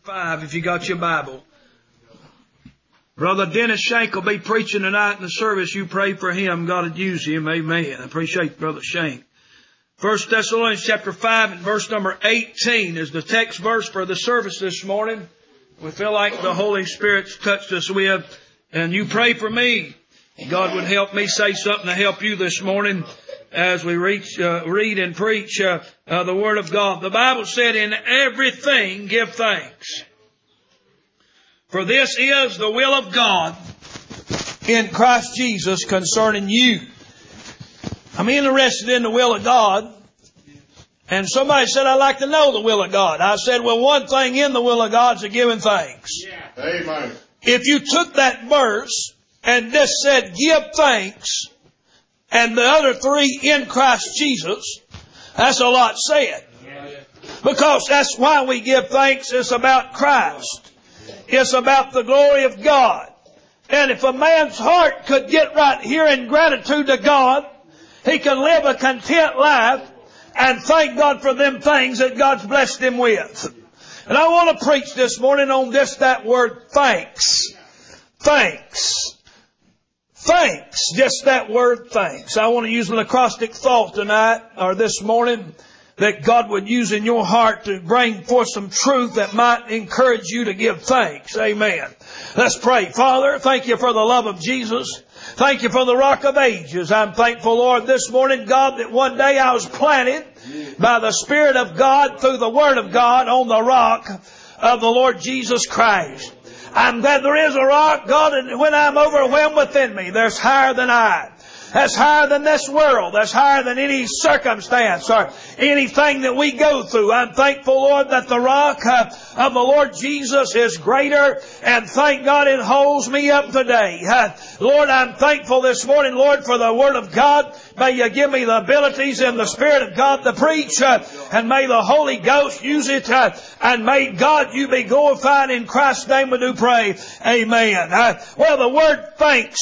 5, if you got your Bible. Brother Dennis Shank will be preaching tonight in the service. You pray for him. God would use him. Amen. I appreciate Brother Shank. 1 Thessalonians chapter 5 and verse number 18 is the text verse for the service this morning. We feel like the Holy Spirit's touched us with. And you pray for me. God would help me say something to help you this morning as we read and preach the Word of God. The Bible said, in everything give thanks. For this is the will of God in Christ Jesus concerning you. I'm interested in the will of God. And somebody said, I'd like to know the will of God. I said, well, one thing in the will of God is giving thanks. Yeah. Amen. If you took that verse and just said, give thanks, and the other three in Christ Jesus, that's a lot said. Because that's why we give thanks. It's about Christ. It's about the glory of God. And if a man's heart could get right here in gratitude to God, he can live a content life and thank God for them things that God's blessed him with. And I want to preach this morning on that word thanks. Thanks. Thanks. Just that word thanks. I want to use an acrostic thought tonight or this morning that God would use in your heart to bring forth some truth that might encourage you to give thanks. Amen. Let's pray. Father, thank you for the love of Jesus. Thank you for the Rock of Ages. I'm thankful, Lord, this morning, God, that one day I was planted by the Spirit of God through the Word of God on the rock of the Lord Jesus Christ. I'm glad there is a rock, God, and when I'm overwhelmed within me, there's higher than I. That's higher than this world. That's higher than any circumstance or anything that we go through. I'm thankful, Lord, that the rock of the Lord Jesus is greater, and thank God it holds me up today. Lord, I'm thankful this morning, Lord, for the Word of God. May you give me the abilities and the Spirit of God to preach, and may the Holy Ghost use it, and may God, you be glorified. In Christ's name we do pray. Amen. Well, the word thanks,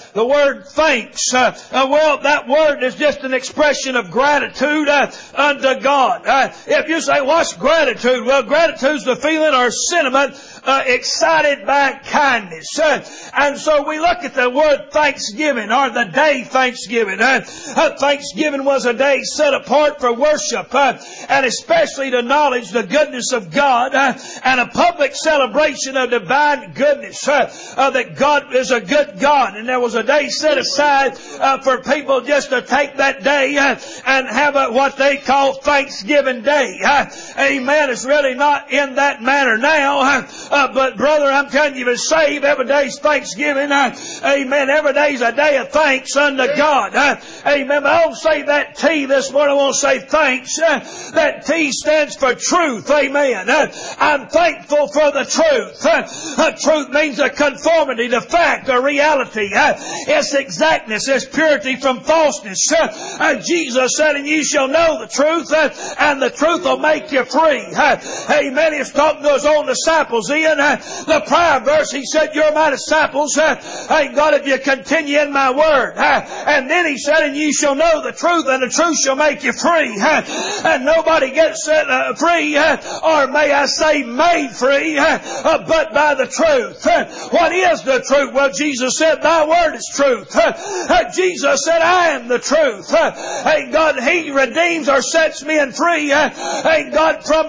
well, that word is just an expression of gratitude unto God. If you say, what's gratitude? Well, gratitude's the feeling or sentiment excited by kindness. And so we look at the word Thanksgiving or the day Thanksgiving. Thanksgiving was a day set apart for worship and especially to acknowledge the goodness of God and a public celebration of divine goodness, that God is a good God. And there was a day set aside for people just to take that day and have what they call Thanksgiving Day. Amen. It's really not in that manner now. But brother, I'm telling you, if it's saved, every day's Thanksgiving. Amen. Every day's a day of thanks unto God. Amen. But I don't say that T this morning. I want to say thanks. That T stands for truth. Amen. I'm thankful for the truth. Truth means a conformity to fact or reality. It's exactness. It's purity from falseness. Jesus said, and you shall know the truth, and the truth will make you free. Amen. He's talking to his own disciples. The prior verse, he said, you're my disciples. Thank God if you continue in my word. And then he said, and you shall know the truth, and the truth shall make you free. And nobody gets set free, or may I say made free, but by the truth. What is the truth? Well, Jesus said, thy word is truth. Jesus said, I am the truth. Thank God, he redeems or sets men free. Thank God, from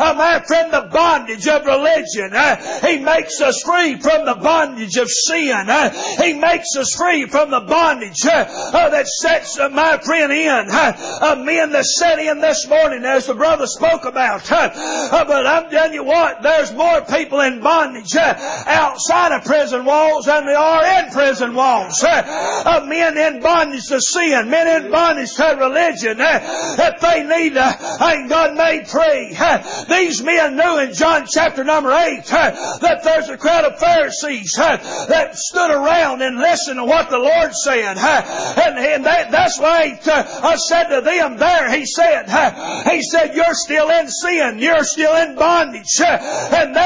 the bondage of religion. He makes us free from the bondage of sin. He makes us free from the bondage that sets my friend in. Men that set in this morning, as the brother spoke about. But I'm telling you what, there's more people in bondage outside of prison walls than there are in prison walls. Men in bondage to sin, men in bondage to religion, that they need thank God made free. These men knew in John chapter number 8 that there's a crowd of Pharisees that stood around and listened to what the Lord said. And that's why I said to them there, He said, you're still in sin. You're still in bondage. And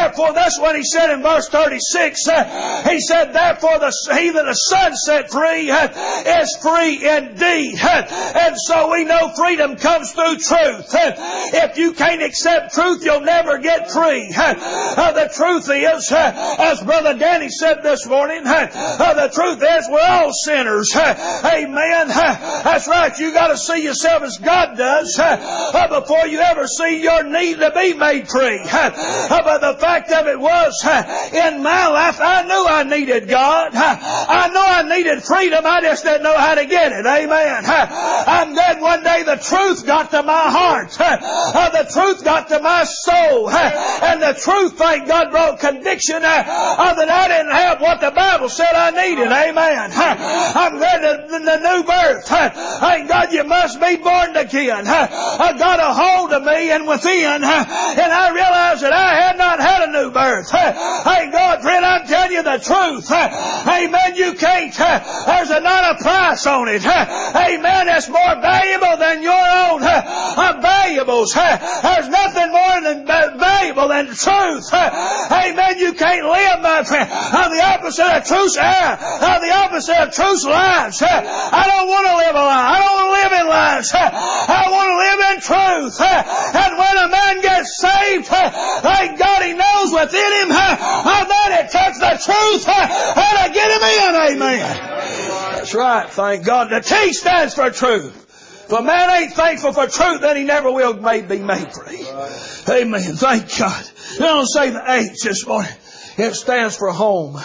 Therefore, that's what he said in verse 36. He said, therefore, he that the Son set free is free indeed. And so we know freedom comes through truth. If you can't accept truth, you'll never get free. The truth is, as Brother Danny said this morning, the truth is we're all sinners. Amen. That's right. You got to see yourself as God does before you ever see your need to be made free. But the fact of it was, in my life, I knew I needed God. I knew I needed freedom. I just didn't know how to get it. Amen. I'm glad one day the truth got to my heart. The truth got to my soul. And the truth, thank God, brought conviction that I didn't have what the Bible said I needed. Amen. I'm glad the new birth. Thank God you must be born again. Got a hold of me and within. And I realized that I had not had a new birth. Thank God, friend, I'm telling you the truth. Amen. You can't. There's not a price on it. Amen. It's more valuable than your own valuables. There's nothing more than valuable than truth. Amen. You can't live, my friend, on the opposite of truth's air. On the opposite of truth's lives. I don't want to live a lie. I don't want to live in lies. I want to live in truth. And when a man gets saved, thank God he knows within him that it takes the truth to get him in. Amen. That's right. Thank God. The T stands for truth. If a man ain't thankful for truth, then he never will be made free. Amen. Thank God. I don't say the H this morning. It stands for home.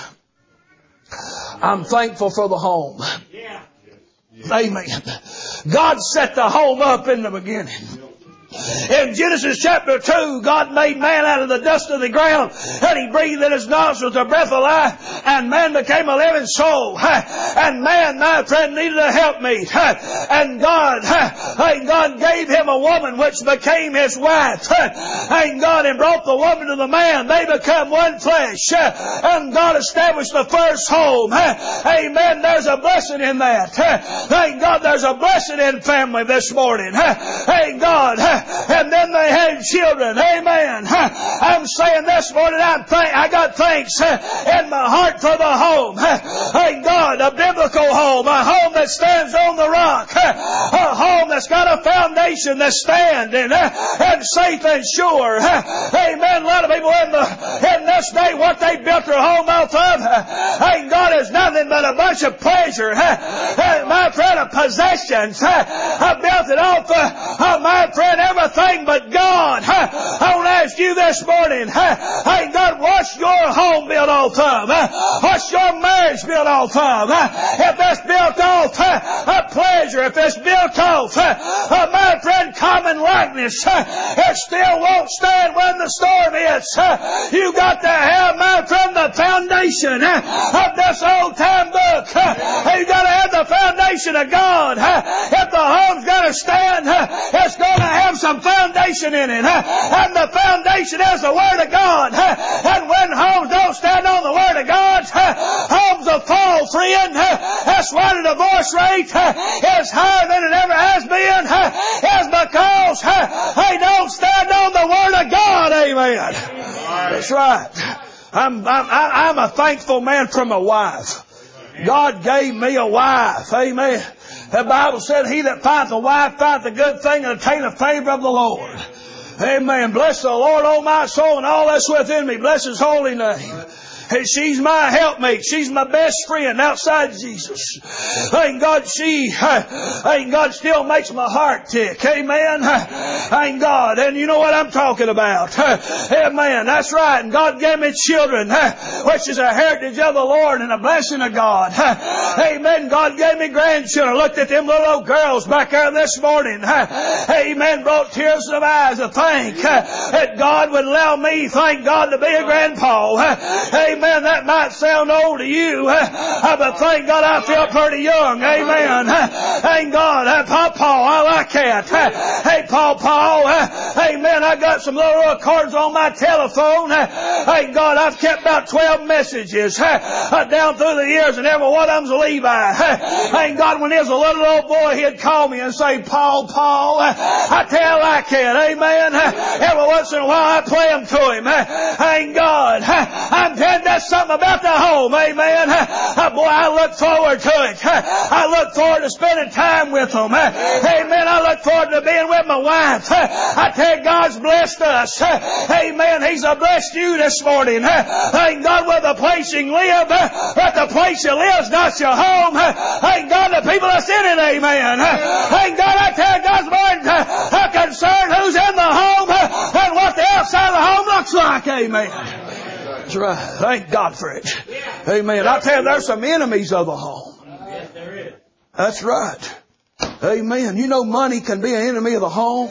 I'm thankful for the home. Amen. God set the home up in the beginning. In Genesis chapter 2, God made man out of the dust of the ground, and He breathed in his nostrils the breath of life, and man became a living soul. And man, my friend, needed a helpmeet. And God gave him a woman which became his wife. And God brought the woman to the man. They become one flesh. And God established the first home. Amen. There's a blessing in that. Thank God there's a blessing in family this morning. Thank God. And then they had children. Amen. I'm saying this morning, I got thanks in my heart for the home. Thank God, a biblical home, a home that stands on the rock, a home that's got a foundation that's standing and safe and sure. Amen. A lot of people in this day, what they built their home off of, thank God, is nothing but a bunch of pleasure. My friend, of possessions. I built it off of my friend, everything but God. I want to ask you this morning, hey God, what's your home built off of? What's your marriage built off of? If it's built off a pleasure, if it's built off my friend, common likeness, it still won't stand when the storm hits. You got to have, my friend, the foundation of this old time book. You got to have the foundation of God. If the home's going to stand, it's going to have some foundation in it. And the foundation is the Word of God. And when homes don't stand on the Word of God, homes will fall, friend. That's why the divorce rate is higher than it ever has been. It's because they don't stand on the Word of God. Amen. That's right. I'm a thankful man for my wife. God gave me a wife. Amen. The Bible said, he that findeth a wife findeth a good thing and obtaineth favor of the Lord. Amen. Bless the Lord, O my soul, and all that's within me. Bless His holy name. She's my helpmate. She's my best friend outside Jesus. Thank God thank God still makes my heart tick. Amen. Thank God. And you know what I'm talking about. Amen. That's right. And God gave me children, which is a heritage of the Lord and a blessing of God. Amen. God gave me grandchildren. Looked at them little old girls back there this morning. Amen. Brought tears to my eyes to think that God would allow me, thank God, to be a grandpa. Amen. Amen. That might sound old to you, but thank God I feel pretty young. Amen. Thank God. Paul, I like that. Hey, Paul. Amen. I got some little cards on my telephone. Thank God I've kept about 12 messages down through the years, and every one of them's a Levi. Thank God when he was a little old boy, he'd call me and say, Paul, I tell you like that. Amen. Every once in a while I play them to him. Thank God. I'm telling you, that's something about the home. Amen. Boy, I look forward to it. I look forward to spending time with them. Amen. I look forward to being with my wife. I tell you, God's blessed us. Amen. He's blessed you this morning. Thank God with the place you live, but the place you live is not your home. Thank God the people that's in it. Amen. Thank God I tell you, God's more concerned who's in the home and what the outside of the home looks like. Amen. That's right. Thank God for it. Amen. I tell you, there's some enemies of the home. Yes, there is. That's right. Amen. You know money can be an enemy of the home.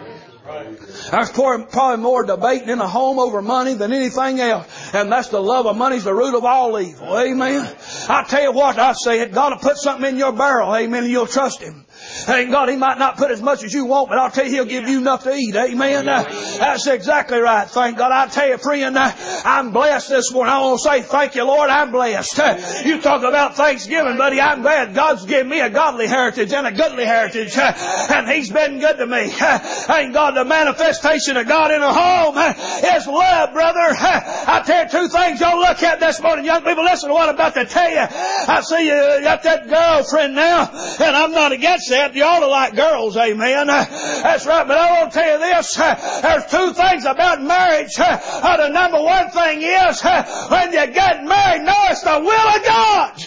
There's probably more debating in the home over money than anything else. And that's the love of money's the root of all evil. Amen. I tell you what, I say it. God will put something in your barrel. Amen. And you'll trust Him. Thank God He might not put as much as you want, but I'll tell you He'll give you enough to eat. Amen. That's exactly right. Thank God. I tell you, friend, I'm blessed this morning. I want to say thank you, Lord. I'm blessed. You talk about Thanksgiving, buddy. I'm glad God's given me a godly heritage and a goodly heritage. And He's been good to me. Thank God the manifestation of God in a home is love, brother. I tell you two things you'll look at this morning. Young people, listen to what I'm about to tell you. I see you got that girlfriend now, and I'm not against that. You ought to like girls, amen. That's right, but I want to tell you this. There's two things about marriage. The number one thing is, when you get married, know it's the will of God.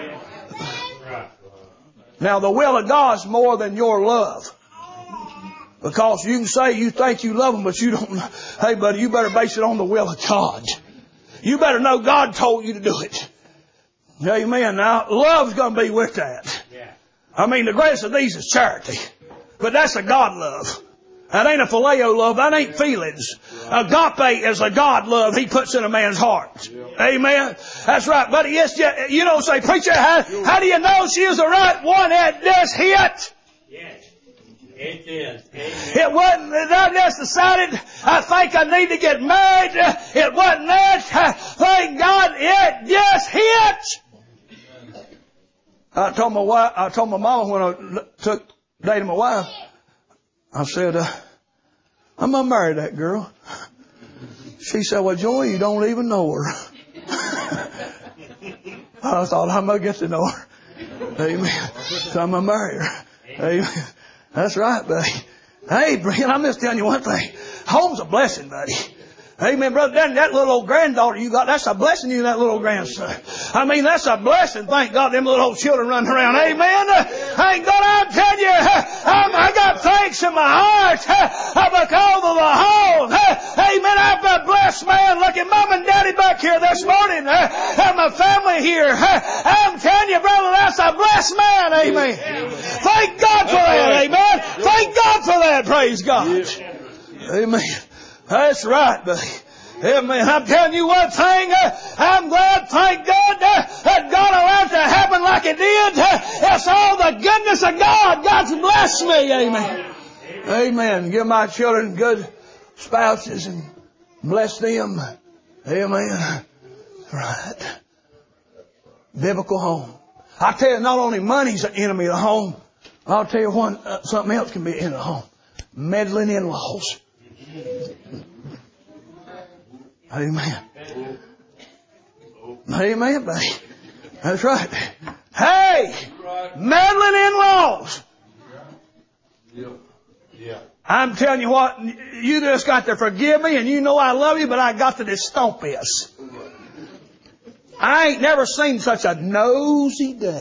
Now, the will of God is more than your love. Because you can say you think you love them, but you don't. Hey, buddy, you better base it on the will of God. You better know God told you to do it. Amen. Now, love's going to be with that. I mean, the greatest of these is charity. But that's a God love. That ain't a phileo love. That ain't feelings. Agape is a God love He puts in a man's heart. Amen. That's right, buddy. Yes, you don't say, preacher, how do you know she is the right one at this hit? Yes. It is. It wasn't that just decided, I think I need to get married. It wasn't that. Thank God it just hit. I told my mama when I took dating my wife, I said, I'm going to marry that girl. She said, well, Joy, you don't even know her. I thought, I'm going to get to know her. Amen. So I'm going to marry her. Amen. That's right, buddy. Hey, Brian, I'm just telling you one thing. Home's a blessing, buddy. Amen, brother. That little old granddaughter you got, that's a blessing you, that little grandson. I mean, that's a blessing. Thank God them little old children running around. Amen. Thank God I'm telling you, I got thanks in my heart because of the home. Amen. I've been a blessed man. Look at Mom and Daddy back here this morning. And my family here. I'm telling you, brother, that's a blessed man. Amen. Thank God for that. Amen. Thank God for that. Praise God. Amen. That's right, buddy. Amen. I'm telling you one thing. I'm glad, thank God, that God allowed it to happen like it did. It's all the goodness of God. God's blessed me. Amen. Amen. Give my children good spouses and bless them. Amen. Right. Biblical home. I tell you, not only money's an enemy of the home. I'll tell you something else can be in the home. Meddling in-laws. Amen. Amen, buddy. That's right. Hey! Meddling in-laws. I'm telling you what, you just got to forgive me, and you know I love you, but I got to just stomp this. I ain't never seen such a nosy day.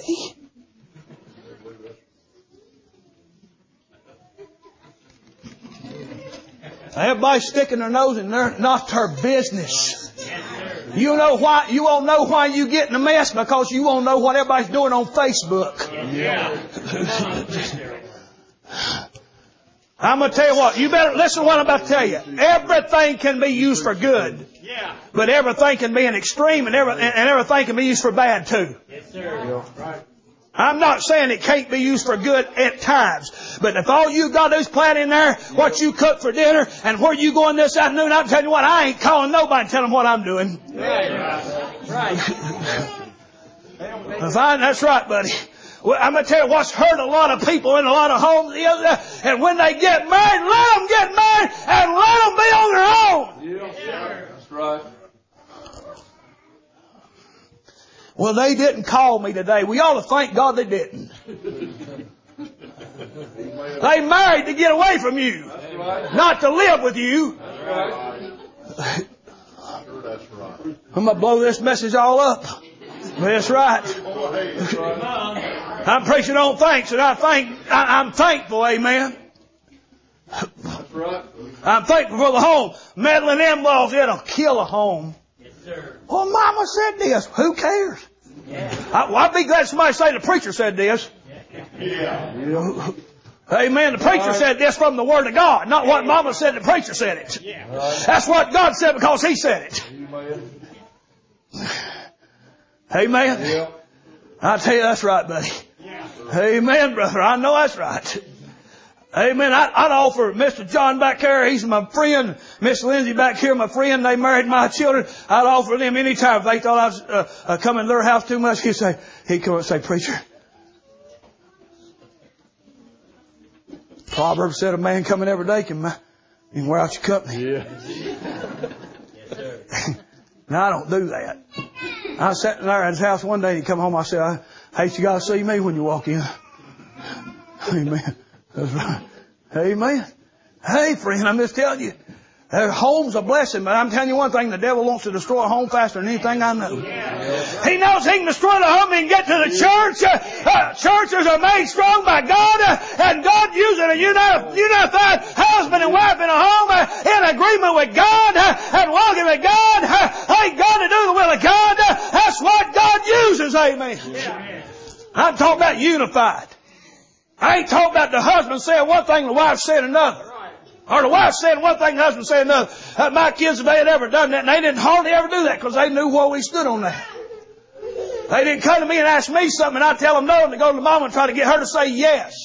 Everybody's sticking their nose in there, not their business. You know why? You won't know why you get in a mess because you won't know what everybody's doing on Facebook. I'm going to tell you what. You better listen to what I'm about to tell you. Everything can be used for good. Yeah. But everything can be an extreme, and everything can be used for bad too. Yes, sir. Right. I'm not saying it can't be used for good at times. But if all you got to do is plan in there what you cook for dinner and where you going this afternoon, I'm telling you what, I ain't calling nobody and telling them what I'm doing. Right. That's right, buddy. Well, I'm going to tell you what's hurt a lot of people in a lot of homes. And when they get married, let them get married and let them be on their own. Yeah. That's right. Well, they didn't call me today. We ought to thank God they didn't. They married to get away from you, not to live with you. That's right. I'm going to blow this message all up. That's right. I'm preaching on thanks, and I'm thankful, amen. That's right. I'm thankful for the home. Meddling in-laws, it'll kill a home. Yes, sir. Well, Mama said this. Who cares? Yeah. I'd be glad somebody say the preacher said this. Yeah. Amen. The preacher said this from the Word of God, not what Mama said. The preacher said it. Yeah. That's what God said because He said it. Amen. Yeah. I tell you, that's right, buddy. Yeah. Amen, brother. I know that's right. Amen. I'd offer Mr. John back there. He's my friend. Miss Lindsay back here, my friend. They married my children. I'd offer them any time. If they thought I was coming to their house too much, he'd come and say, preacher, Proverbs said a man coming every day can wear out your company. Yeah. Yes, sir. Now, I don't do that. I was sitting there at his house one day and he come home. I said, I hate you got to see me when you walk in. Amen. That's right. Amen. Hey, friend, I'm just telling you. Their home's a blessing, but I'm telling you one thing, the devil wants to destroy a home faster than anything I know. He knows he can destroy the home and get to the church. Churches are made strong by God, and God using a unified husband and wife in a home in agreement with God and walking with God. Thank God to do the will of God. That's what God uses, amen. I'm talking about unified. I ain't talking about the husband saying one thing and the wife saying another. Or the wife saying one thing and the husband saying another. My kids, if they had ever done that, and they didn't hardly ever do that because they knew where we stood on that. They didn't come to me and ask me something and I tell them no, and they go to the mama and try to get her to say yes.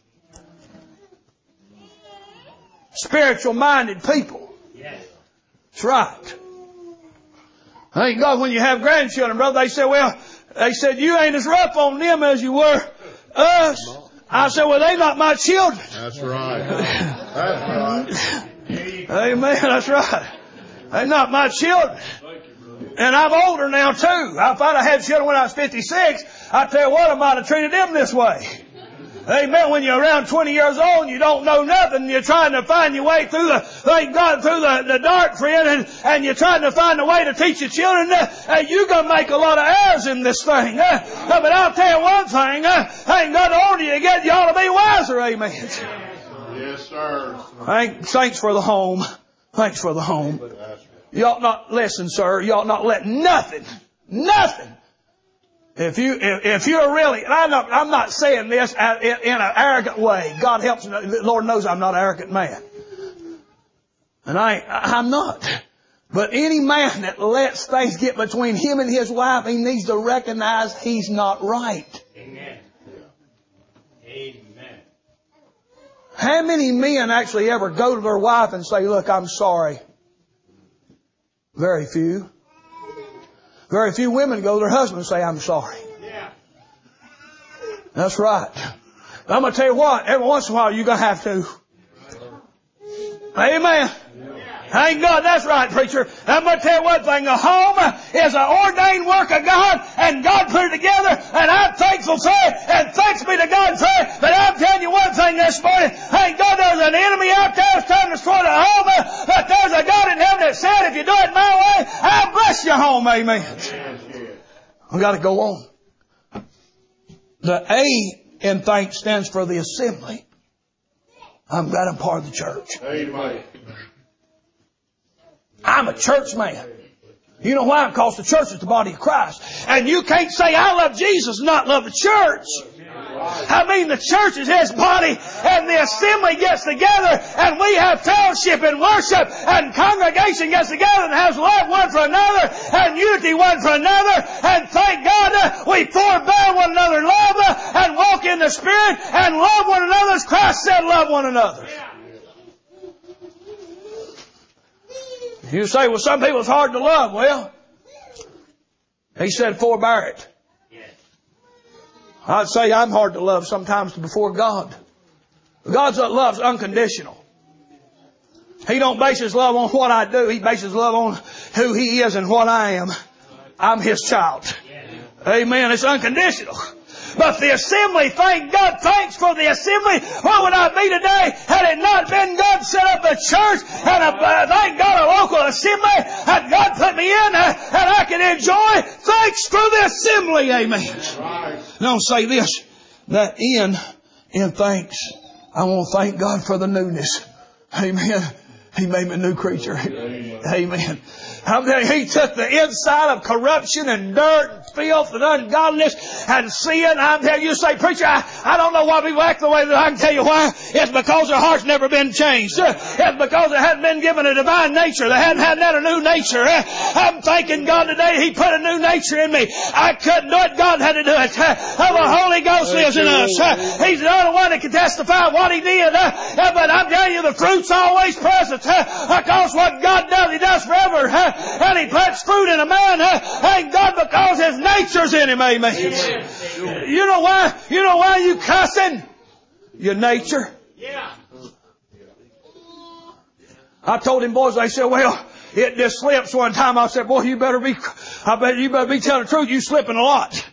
Spiritual minded people. Yes. That's right. Thank God when you have grandchildren, brother, they said, you ain't as rough on them as you were us. I said, well, they not my children. That's right. That's right. Amen. That's right. They're not my children. And I'm older now too. If I'd have had children when I was 56, I tell you what, I might have treated them this way. Amen. When you're around 20 years old and you don't know nothing, you're trying to find your way through the dark, friend, and you're trying to find a way to teach your children, you're going to make a lot of errors in this thing. But I'll tell you one thing, thank God the older you get, you ought to be wiser, amen. Yes, sir. Thanks for the home. Thanks for the home. You ought not listen, sir. You ought not let nothing. If you're really, and I'm not saying this in an arrogant way. God helps me. The Lord knows I'm not an arrogant man. And I'm not. But any man that lets things get between him and his wife, he needs to recognize he's not right. Amen. Amen. How many men actually ever go to their wife and say, look, I'm sorry? Very few. Very few women go to their husband and say, I'm sorry. Yeah. That's right. I'm going to tell you what, every once in a while you're going to have to. Amen. Thank God, that's right, preacher. I'm going to tell you one thing. A home is an ordained work of God, and God put it together, and I'm thankful for it, and thanks be to God for it. But I'm telling you one thing this morning. Thank God there's an enemy out there that's trying to destroy the home, but there's a God in heaven that said, if you do it my way, I'll bless your home. Amen. We've got to go on. The A in thanks stands for the assembly. I'm glad I'm part of the church. Amen. I'm a church man. You know why? Because the church is the body of Christ. And you can't say I love Jesus and not love the church. I mean, the church is His body, and the assembly gets together, and we have fellowship and worship, and congregation gets together and has love one for another, and unity one for another, and thank God we forbear one another love, and walk in the Spirit, and love one another as Christ said love one another. You say, well, some people it's hard to love. Well, He said forbear it. I'd say I'm hard to love sometimes before God. God's love's unconditional. He don't base His love on what I do. He bases His love on who He is and what I am. I'm His child. Amen. It's unconditional. But the assembly, thank God, thanks for the assembly. Where would I be today had it not been God set up a church and thank God a local assembly that God put me in and I can enjoy. Thanks for the assembly. Amen. Right. Now I'll say this, that in thanks, I want to thank God for the newness. Amen. He made me a new creature. Amen. I'm telling you, He took the inside of corruption and dirt and filth and ungodliness and sin. I'm telling you, say, preacher, I don't know why people act the way that I can tell you why. It's because their heart's never been changed. It's because they hadn't been given a divine nature. They hadn't had a new nature. I'm thanking God today He put a new nature in me. I couldn't do it. God had to do it. The Holy Ghost lives in us. He's the only one that can testify what He did. But I'm telling you, the fruit's always present. Because what God does, He does forever. And He puts fruit in a man. Thank God because His nature's in him. Amen. You know why? You know why you cussing? Your nature. Yeah. I told him boys, they said, well, it just slips one time. I said, boy, you better be telling the truth. You slipping a lot.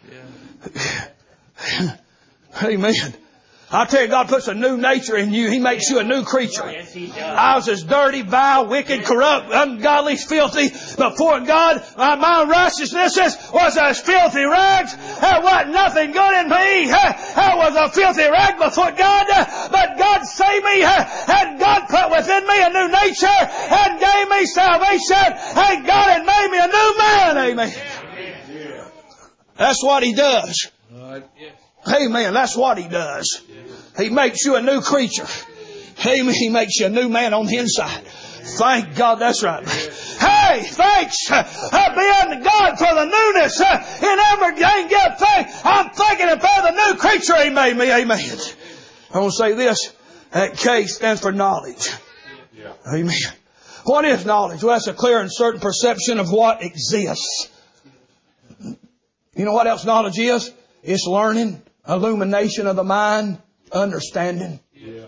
Amen. I tell you, God puts a new nature in you. He makes you a new creature. Yes, He does. I was as dirty, vile, wicked, corrupt, ungodly, filthy before God. My righteousness was as filthy rags. There wasn't nothing good in me. I was a filthy rag before God. But God saved me. And God put within me a new nature and gave me salvation. And God had made me a new man. Amen. That's what He does. Amen. That's what He does. He makes you a new creature. Amen. He makes you a new man on the inside. Thank God. That's right. Hey, thanks being God for the newness in everything. Give thanks. I'm thanking Him for the new creature He made me. Amen. I want to say this. That K stands for knowledge. Amen. What is knowledge? Well, that's a clear and certain perception of what exists. You know what else knowledge is? It's learning, illumination of the mind, understanding. Yeah.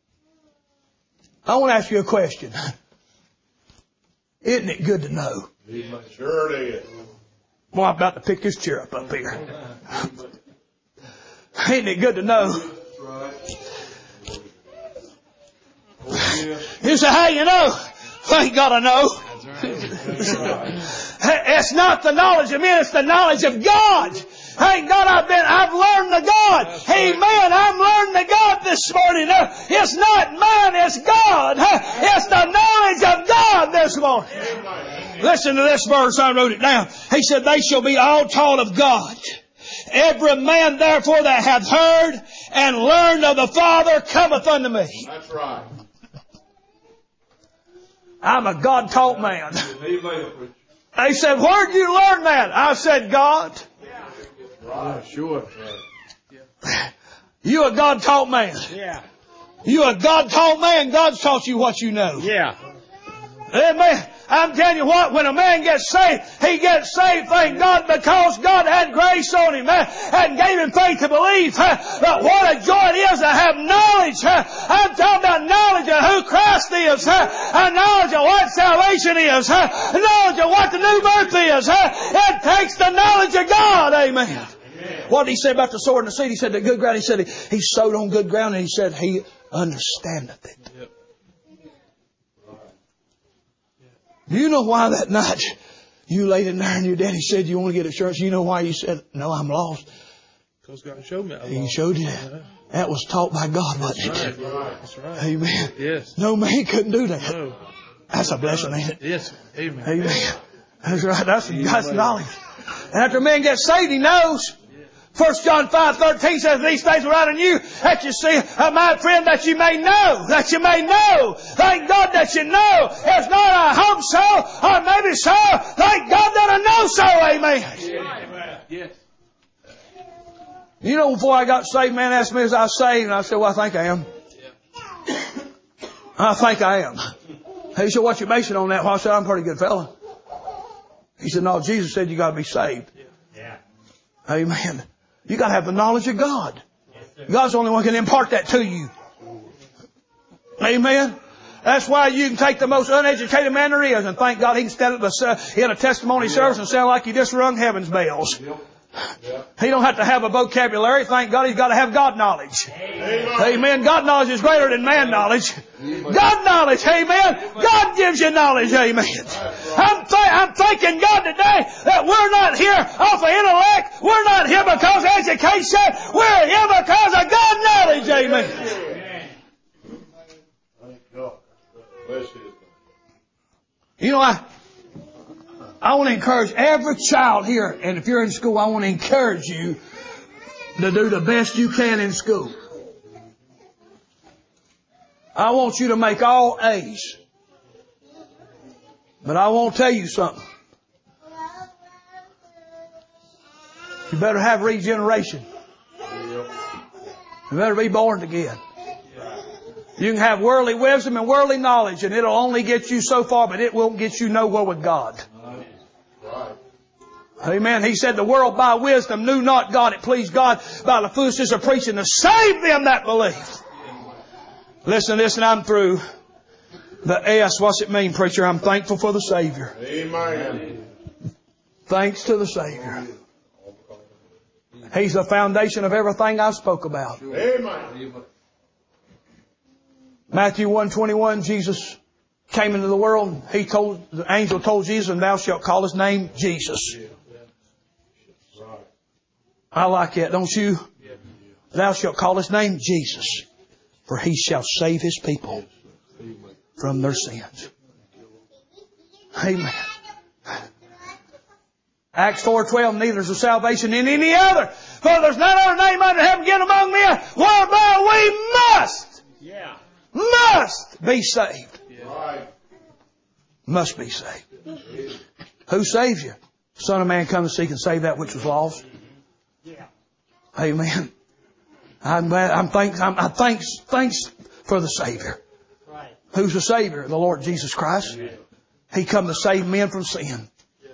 I want to ask you a question. Isn't it good to know? Sure it is. Well, I'm about to pick this chair up here. Ain't it good to know? You say, hey, you know, thank God I know. It's not the knowledge of men, it's the knowledge of God. Thank God I've learned the God. Amen. I'm learning the God this morning. It's not man, it's God. It's the knowledge of God this morning. Listen to this verse. I wrote it down. He said, they shall be all taught of God. Every man therefore that hath heard and learned of the Father cometh unto me. That's right. I'm a God-taught man. They said, where'd you learn that? I said, God. Right. Sure. You a God-taught man. Yeah. You a God-taught man. God's taught you what you know. Yeah. Amen. I'm telling you what, when a man gets saved, he gets saved, thank God, because God had grace on him and gave him faith to believe. But what a joy it is to have knowledge. I'm talking about knowledge of who Christ is, a knowledge of what salvation is, a knowledge of what the new birth is. It takes the knowledge of God. Amen. What did He say about the sword and the seed? He said the good ground. He said he sowed on good ground, and He said He understandeth it. Yep. Do you know why that night you laid in there and your daddy said you want to get assurance? You know why you said, no, I'm lost? Because God showed me. He showed you that. That was taught by God, wasn't it? That's right. Amen. Yes. No man couldn't do that. No. That's a blessing, ain't it? Yes. Amen. Amen. That's right. That's knowledge. And after a man gets saved, he knows. 1 John 5:13 says, these things are out in you, that you see, my friend, that you may know, that you may know. Thank God that you know. It's not I hope so, or maybe so. Thank God that I know so. Amen. Yes. You know, before I got saved, man asked me, is I saved? And I said, well, I think I am. I think I am. He said, what's your basing on that? Well, I said, I'm a pretty good fella. He said, no, Jesus said you got to be saved. Yeah. Amen. You got to have the knowledge of God. God's the only one who can impart that to you. Amen. That's why you can take the most uneducated man there is and thank God he can stand up in a testimony service and sound like he just rung heaven's bells. He don't have to have a vocabulary. Thank God he's got to have God knowledge. Amen. God knowledge is greater than man knowledge. God knowledge. Amen. God gives you knowledge. Amen. I'm thanking God today that we're not here off of intellect. We're not here because of education. We're here because of God knowledge. Amen. You know, I want to encourage every child here, and if you're in school, I want to encourage you to do the best you can in school. I want you to make all A's. But I won't tell you something. You better have regeneration. You better be born again. You can have worldly wisdom and worldly knowledge, and it'll only get you so far, but it won't get you nowhere with God. Amen. He said the world by wisdom knew not God. It pleased God by the foolishness of preaching to save them that believe. Listen to this and I'm through. The S, what's it mean, preacher? I'm thankful for the Savior. Amen. Thanks to the Savior. He's the foundation of everything I spoke about. Amen. Matthew 1:21, Jesus came into the world. The angel told Jesus, and thou shalt call his name Jesus. I like that, don't you? Thou shalt call his name Jesus, for he shall save his people from their sins. Amen. Acts 4:12, neither is there salvation in any other, for there's none other name under heaven given among men whereby we must be saved. Must be saved. Who saves you? Son of Man come to seek and save that which was lost. Amen. I'm thanks for the Savior. Who's the Savior? The Lord Jesus Christ. He come to save men from sin.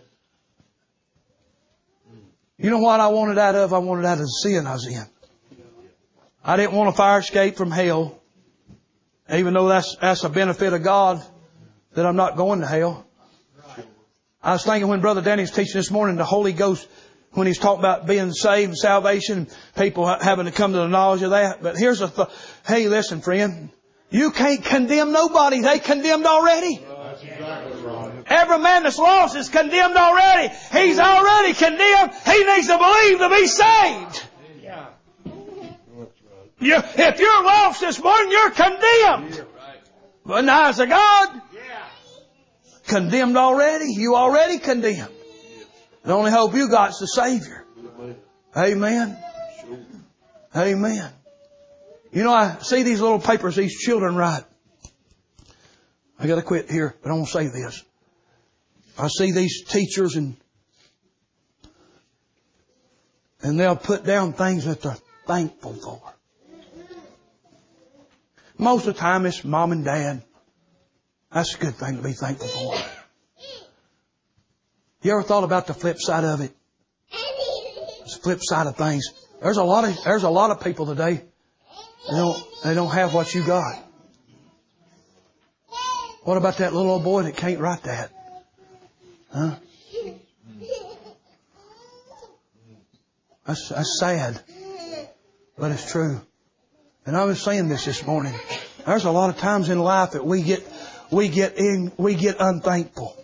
You know what I wanted out of? I wanted out of the sin I was in. I didn't want a fire escape from hell. Even though that's a benefit of God, that I'm not going to hell. I was thinking when Brother Danny was teaching this morning, the Holy Ghost, when he's talking about being saved and salvation, people having to come to the knowledge of that. But here's hey, listen, friend. You can't condemn nobody. They condemned already. That's exactly right. Every man that's lost is condemned already. He's already condemned. He needs to believe to be saved. If you're lost this morning, you're condemned. But in the eyes of God, condemned already. You already condemned. The only hope you got is the Savior. Amen. Amen. You know, I see these little papers these children write. I got to quit here, but I want to say this. I see these teachers and they'll put down things that they're thankful for. Most of the time it's mom and dad. That's a good thing to be thankful for. You ever thought about the flip side of it? It's the flip side of things. There's a lot of people today. They don't have what you got. What about that little old boy that can't write that? Huh? That's sad. But it's true. And I was saying this morning. There's a lot of times in life that we get unthankful.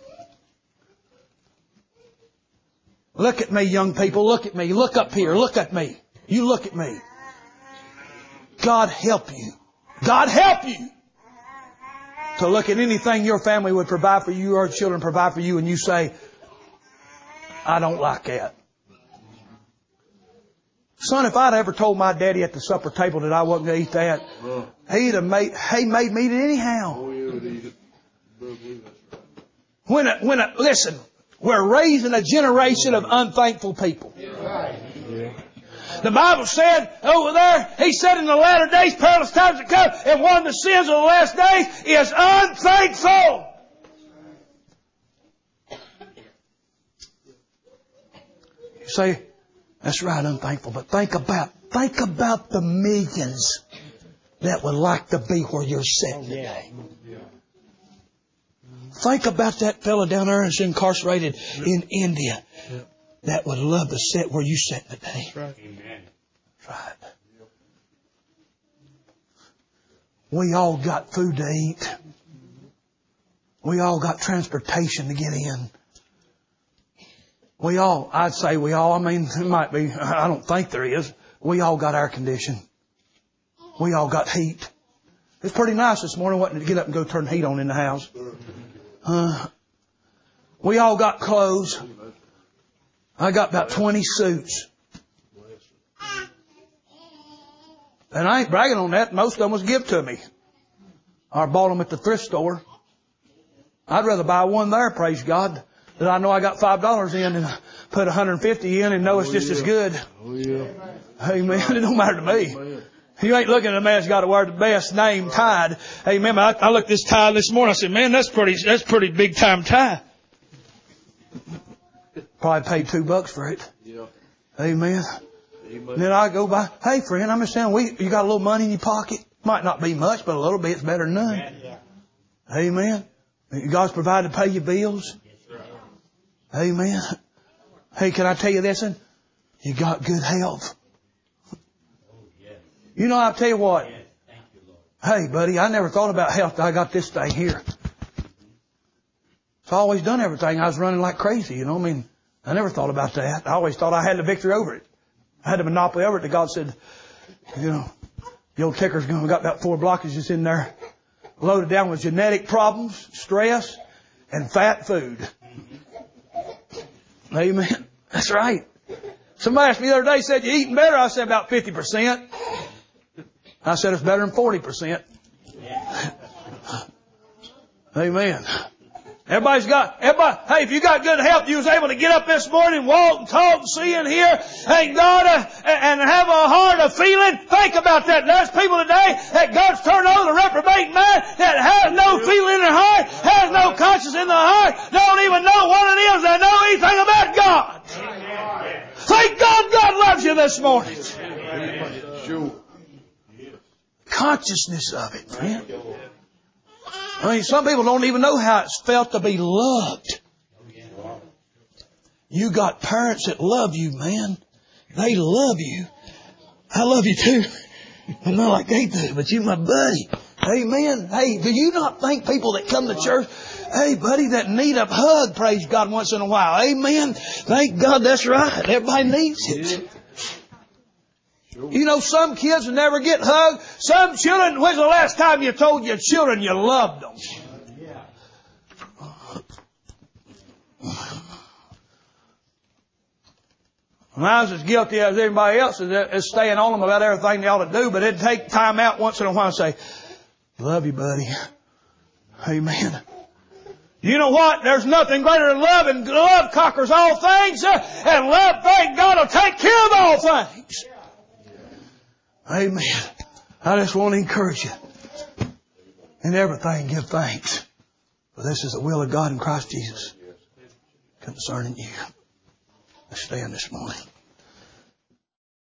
Look at me, young people. Look at me. Look up here. Look at me. You look at me. God help you. God help you to look at anything your family would provide for you or children provide for you and you say, I don't like that. Son, if I'd ever told my daddy at the supper table that I wasn't going to eat that, he made me eat it anyhow. Oh, yeah, would eat it. Listen, we're raising a generation of unthankful people. The Bible said over there, He said in the latter days, perilous times to come, and one of the sins of the last days is unthankful. You say, that's right, unthankful, but think about the millions that would like to be where you're sitting today. Think about that fellow down there that's incarcerated in India that would love to sit where you sit today. That's right. Amen. That's right. We all got food to eat. We all got transportation to get in. I'd say we all, I mean, it might be, I don't think there is. We all got air conditioning. We all got heat. It's pretty nice this morning, wasn't it, to get up and go turn the heat on in the house. We all got clothes. I got about 20 suits. And I ain't bragging on that. Most of them was given to me. Or I bought them at the thrift store. I'd rather buy one there, praise God, that I know I got $5 in and put 150 in and know it's just as good. Oh, yeah. Amen. It don't matter to me. You ain't looking at a man's got to wear the best name tide. Hey, remember, I looked at this tie this morning. I said, man, that's pretty big time tie. Probably paid $2 for it. Yeah. Amen. And then I go by, hey friend, I'm just saying, you got a little money in your pocket? Might not be much, but a little bit's better than none. Amen. God's provided to pay your bills. Amen. Hey, can I tell you this? You got good health. You know, I'll tell you what. Hey, buddy, I never thought about health till I got this thing here. So I always done everything. I was running like crazy, you know. I mean, I never thought about that. I always thought I had the victory over it. I had a monopoly over it. That God said, you know, the old ticker's got about 4 blockages in there, loaded down with genetic problems, stress, and fat food. Amen. That's right. Somebody asked me the other day, said, you eating better? I said, about 50%. I said, it's better than 40%. Amen. Everybody, hey, if you got good health, you was able to get up this morning, walk and talk and see and hear, and God, and have a heart of feeling. Think about that. There's people today that God's turned over the reprobate man that has no feeling in their heart, has no conscience in their heart, don't even know what it is, they know anything about God. Thank God God loves you this morning. Sure. Consciousness of it, friend. I mean, some people don't even know how it's felt to be loved. You got parents that love you, man. They love you. I love you too. I'm not like they do, but you my buddy. Amen. Hey, do you not think people that come to church, hey, buddy, that need a hug, praise God, once in a while? Amen. Thank God, that's right. Everybody needs it. You know, some kids will never get hugged. Some children, when's the last time you told your children you loved them? And I was as guilty as everybody else as staying on them about everything they ought to do, but it'd take time out once in a while and say, love you, buddy. Amen. You know what? There's nothing greater than love, and love conquers all things, and love, thank God, will take care of all things. Amen. I just want to encourage you. In everything, give thanks. For this is the will of God in Christ Jesus concerning you. Let's stand this morning.